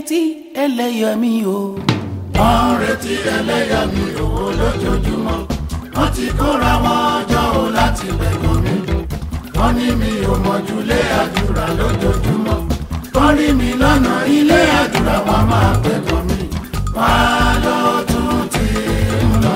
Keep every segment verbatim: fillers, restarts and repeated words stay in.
retí ẹlẹ́yàmí o. wọ́n ń retí ẹlẹ́yàmí o lójoojúmọ́. wọ́n ti kóra wọn jọ o láti bẹ̀gàn mi. wọ́n ní mi ò mọ̀júlé àdúrà lójoojúmọ́. wọ́n rí mi lọ́nà ilé àdúrà wọn máa bẹ̀gàn mi. wọ́n á lọ tún ti ń lọ.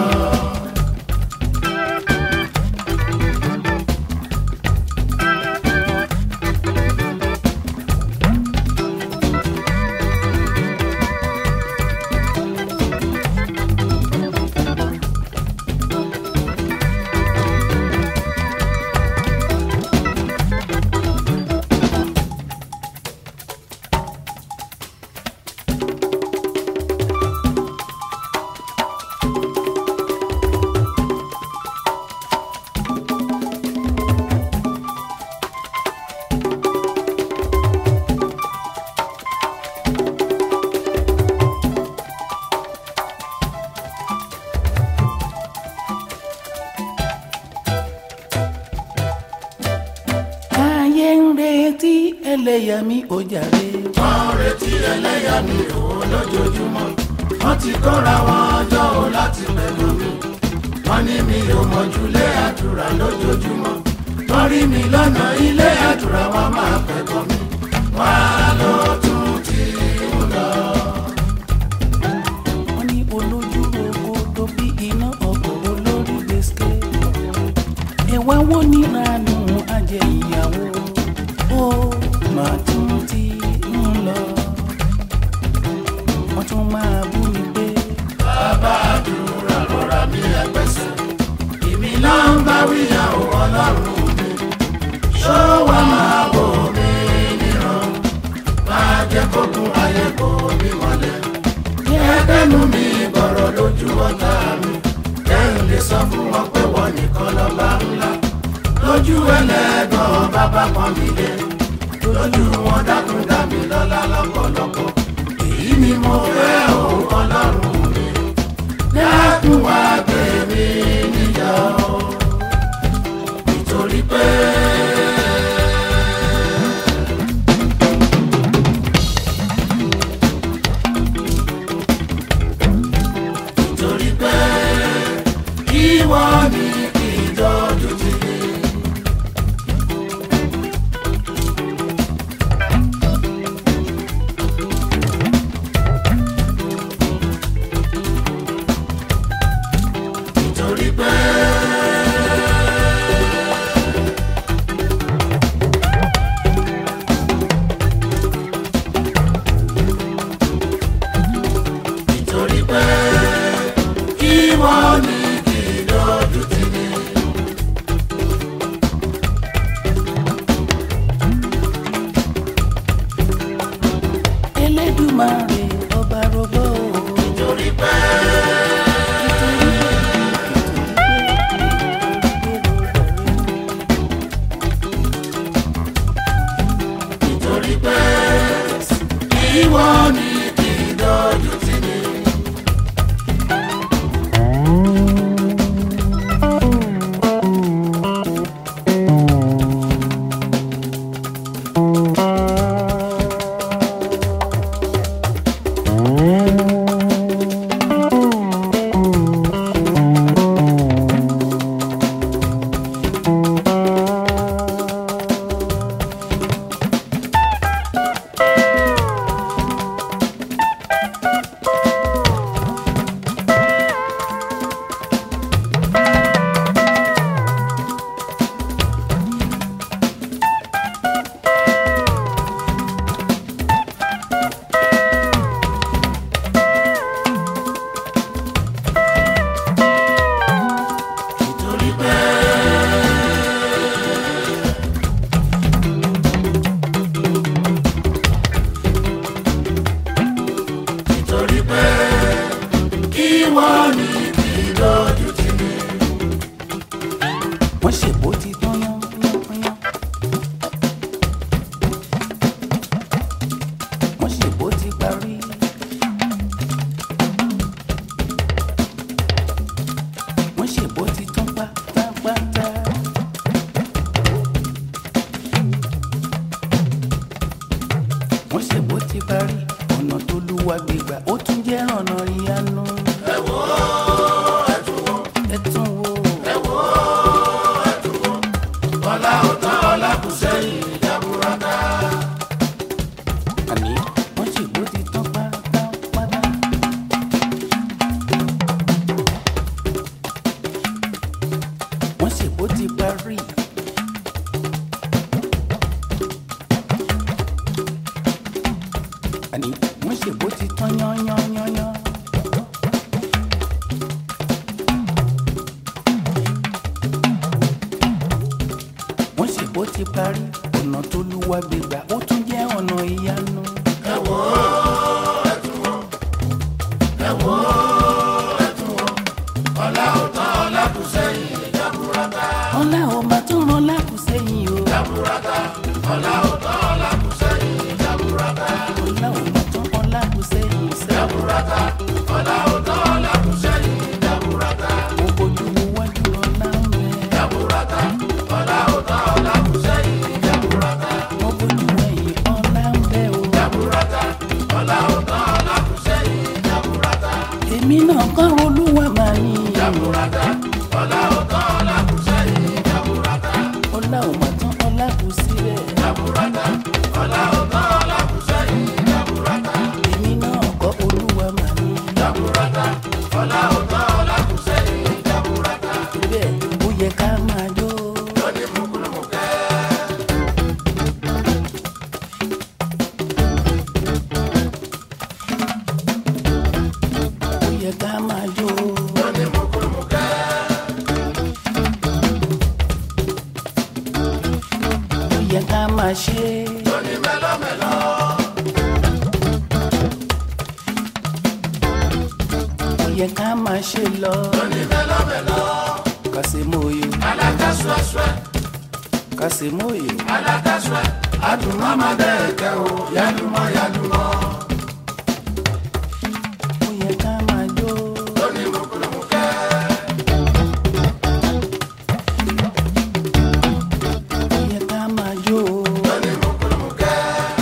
ẹlẹ́yàmí ò jàre. wọ́n ń retí ẹlẹ́yàmí o lójoojúmọ́. wọ́n ti kóra wọn jọ o láti bẹ̀gàn mi. wọ́n ní mi ò mọ̀júlé àdúrà lójoojúmọ́. wọ́n rí mi lọ́nà ilé àdúrà wọn máa bẹ̀gàn mi. wọ́n á lọ tún ti ń lọ. wọ́n ní olójú oko tó bí iná ọkọ̀ olórí gbèsè. ẹ̀wá wo ní ìranù ajẹ́ ìyàwó ó máa tún ti ń lọ. wọ́n tún máa bú mi pé bàbá àdúrà lọ́ra mi ẹgbẹ́sẹ̀. èmi náà ń bá wíyàwó ọlọ́run mi. ṣó wàá máa wò mí níran. máa jẹ́ kókun ayé kò mí mọ́lẹ̀. ẹgbẹ́nu mi bọ̀rọ̀ lójú ọ̀tá mi. kẹ́hìn lè sọ fún wọn pé wọ́n nìkan lọ́ba ńlá. lójú ẹlẹ́gàn bàbá pọ́n mi lé. lójú wọn dákun dá mi lọ́lá lọ́pọ̀lọpọ̀. èyí ni mo fẹ́ òun ọlọ́run mi. dákun wá gbé mi níyà o. nítorí pé nítorí pé ìwọ ni kì í dọ́jú tì mí. nítorí pé nítorí pé ìwọ ni kì í dọ́jú tì mí. Elédùmarè ọba rọgbọ o. nítorí pé nítorí pé ìwọ ni kì í dọ́jú tì mí. nítorí pé nítorí pé ìwọ ni kì í dọ́jú tì mí. wọ́n ṣèbó ti tán yán yán yán. wọ́n ṣèbó ti parí. wọ́n ṣèbó ti tán pátápátá. wọ́n ṣèbó ti parí. ọ̀nà tó lúwa gbégbà ó tún jẹ́ ọ̀nà ìyanu. ẹ wò ó ẹ tún wò ẹ tún wò ẹ wò ó ẹ tún wò ọlá ó tán ọlá kù sẹ́yìn jaburata. àní wọ́n ṣègbó ti tán pátápátá. wọ́n ṣègbó ti parí. àní wọ́n ṣègbó ti tán yányányányán. wọ́n ṣègbó ti parí. ọ̀nà tó lúwa gbégbà ó tún jẹ́ ọ̀nà ìyanu. ẹ wò ó ẹ tún wò ẹ wò ó ẹ tún wò ọlá ó tán ọlá kù sẹ́yìn jaburata. ọlá ò máa tún rán lákùú sẹ́yìn o. jaburata ọlá ó tán ọlá kù sẹ́yìn jaburata. ọlá ò máa tún rán lákùú sẹ́yìn sẹ́yìn. jaburata ọlá ó tán ọlá kù sẹ́yìn jaburata. mo bójú wo wájú ọlá ń bẹ. jaburata ọlá ó tán ọlá kù sẹ́yìn jaburata. mo bójú ẹ̀yìn ọlá ń bẹ o. jaburata ọlá ó tán ọlá kù sẹ́yìn jaburata. èmi náà kọ́ olúwa máa ní. jaburata ọlá ó tán ọlá kù sẹ́yìn jaburata. ọlá ò máa tún ọlá kù síbẹ̀. jaburata ọlá ó tán ọlá kù sẹ́yìn jaburata. èmi náà kọ́ olúwa máa ní. jaburata ọlá ó tán ọlá kù sẹ́yìn jaburata. bẹ́ẹ̀ ó yẹ ká máa jó. lónìí mùkúlùmùkẹ́. ó yẹ ká máa jó. lónìí mùkúlùmùkẹ́. ó yẹ ká máa ṣe. lónìí mẹ́lọ́mẹ́lọ́. ó yẹ ká máa ṣe lọ. lónìí mẹ́lọ́mẹ́lọ́. kàṣemóyò alákàṣọ́ṣọ́ kàṣemóyò. alákàṣọ́ adùnmọ́mọ́ dẹ́ẹ̀kẹ́ o yálùmọ́ yálùmọ́. ó yẹ ká máa jó. lónìí mùkúlùmùkẹ́. ó yẹ ká máa jó. lónìí mùkúlùmùkẹ́.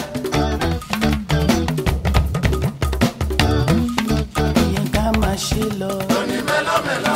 ó yẹ ká máa ṣe lọ. lónìí mẹ́lọ́mẹ́lọ́.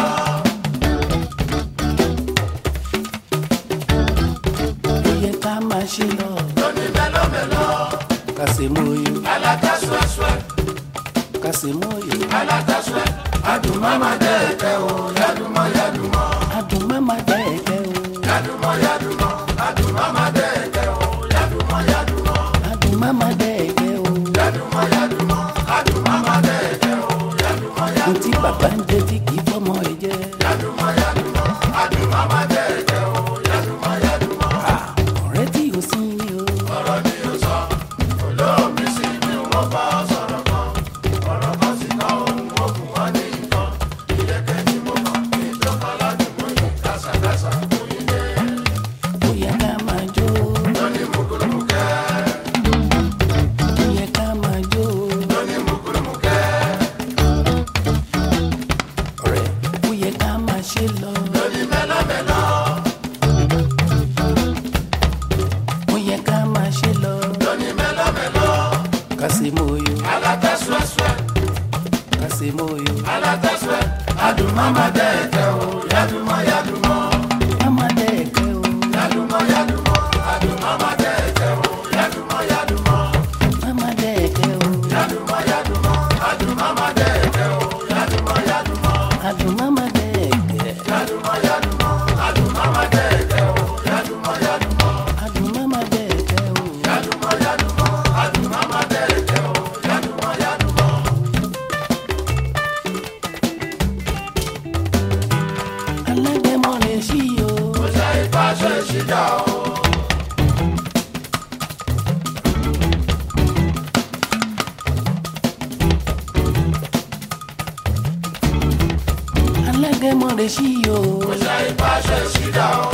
ó yẹ ká máa ṣe lọ. lónìí mẹ́lọ́mẹ́lọ́. kàṣemóyò alákàṣọ́ṣọ́ kàṣemóyò. alákàṣọ́ adùnmọ́mọ́ dẹ́ẹ̀kẹ́ o yálùmọ́ yálùmọ́. adùn mama dẹ́ẹ̀kẹ́ o. yálùmọ́ yálùmọ́ adùnmọ́mọ́ dẹ́ẹ̀kẹ́ o yálùmọ́ yálùmọ́. adùn mama dẹ́ẹ̀kẹ́ o. yálùmọ́ yálùmọ́ adùnmọ́mọ́ dẹ́ẹ̀kẹ́ o yálùmọ́ yálùmọ́. ntí bàbá ń jẹ tí kì í fọmọ ẹ jẹ. yálùmọ́ yálùmọ́ adùnmọ́mọ́ dẹ́ẹ̀kẹ́ o yálùmọ́ yálùmọ́. ọ̀rẹ́ tí o sí ni o. ọ̀rọ̀ ni o sọ olóòmí sí ni wọ́n bá sọ̀rọ̀ kan ọ̀rọ̀ kan sì kọ́ ohun ogun wọn ní nǹkan ìyẹ̀kẹ́ tí mo kàn ní ìjọba ládùúgbò yìí kásàkásà fún ilé. ó yẹ ká máa jó. lónìí mùkúlùmùkẹ́. ó yẹ ká máa jó. lónìí mùkúlùmùkẹ́. ọ̀rẹ́ ó yẹ ká máa ṣe lọ. lónìí mẹ́lọ́mẹ́lọ́. ó yẹ ká máa ṣe lọ. lónìí mẹ́lọ́mẹ́lọ́. kàṣemóyò alátẹ́sùẹ́sùẹ́ kàṣemóyò. alátẹ́sùẹ́ adùnmọ́mọ́ dẹ́ẹ̀kẹ́ o yálùmọ́ yálùmọ́. mama dẹ́ẹ̀kẹ́ o. yálùmọ́ yálùmọ́ adùnmọ́mọ́ dẹ́ẹ̀kẹ́ o yálùmọ́ yálùmọ́. mama dẹ́ẹ̀kẹ́ o. yálùmọ́ yálùmọ́ adùnmọ́mọ́ dẹ́ẹ̀kẹ́ o yálùmọ́ yálùmọ́. adùn mama dẹ́ẹ̀kẹ́. yálùmọ́ yálùmọ́ adùnmọ́mọ́ dẹ́ẹ̀kẹ́ o yálùmọ́ yálùmọ́. adùn mama dẹ́ẹ̀kẹ́ o. yálùmọ́ yálùmọ́ adùnmọ́mọ́ dẹ́ẹ̀kẹ́ o yálùmọ́ yálùmọ́. alágẹmọ lè ṣí o. kò ṣe ìfàṣẹ ìṣìjà o. alágẹmọ lè ṣí o. kò ṣe ìfàṣẹ ìṣìjà o.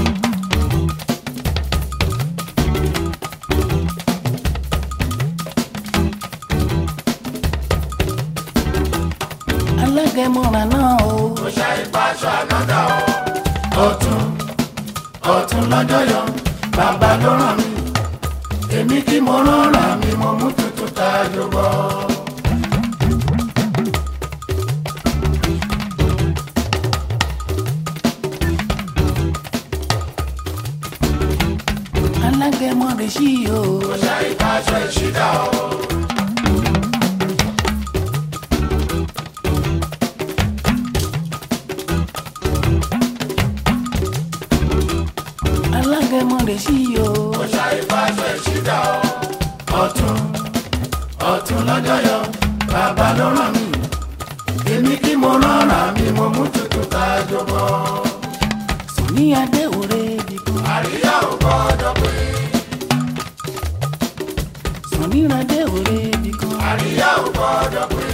alágẹmọ rànà o. kò ṣe ìfàṣẹ ànádà o. ọ̀tún ọ̀tún lọ́jọ́ yọ bàbá ló ràn mí èmi kí mo rán ra mi mo mú tuntun tá a jọ bọ́. ọ̀tún lọ́jọ́ yọ bàbá ló ràn mí èmi kí mo rọra mi mo mú tutù ká jọbọ. Sunny Adé òre bìkan. àríyá ò gbọ́dọ̀ pé. Sunny Adé òre bìkan. àríyá ò gbọ́dọ̀ pé.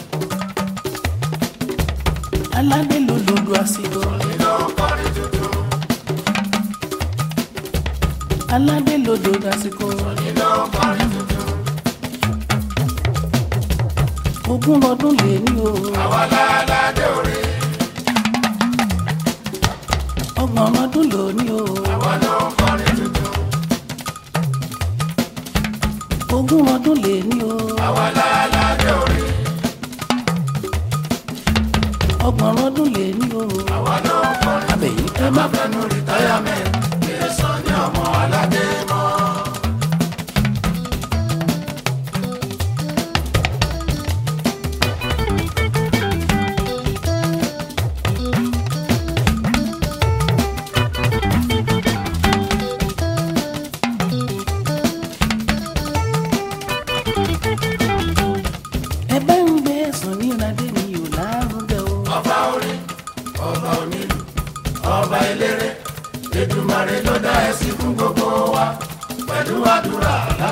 aládé ló lòlù àsìkò. nínú kọrin tuntun. aládé ló lòlù àsìkò. nínú kọrin tuntun. ogún ọdún lè ní o. àwa láládé òre. ọgbọ̀n ọdún lò ní o. àwa ló ń kọrin tuntun. ogún ọdún lè ní o. àwa láládé òre. ọgbọ̀n ọdún lè ní o. àwa ló ń kọrin. abẹ̀yìn ẹ má fẹnu rìtáyàmẹ́ǹt kí ẹ sọ ní ọmọ aládé mọ́. ẹ bá ń gbé Sunny Adé mi ò lárugẹ o. ọba orin ọba onílù ọba eléré Èdùmàrè ló dá ẹ sí fún gbogbo wa pẹ̀lú àdúrà.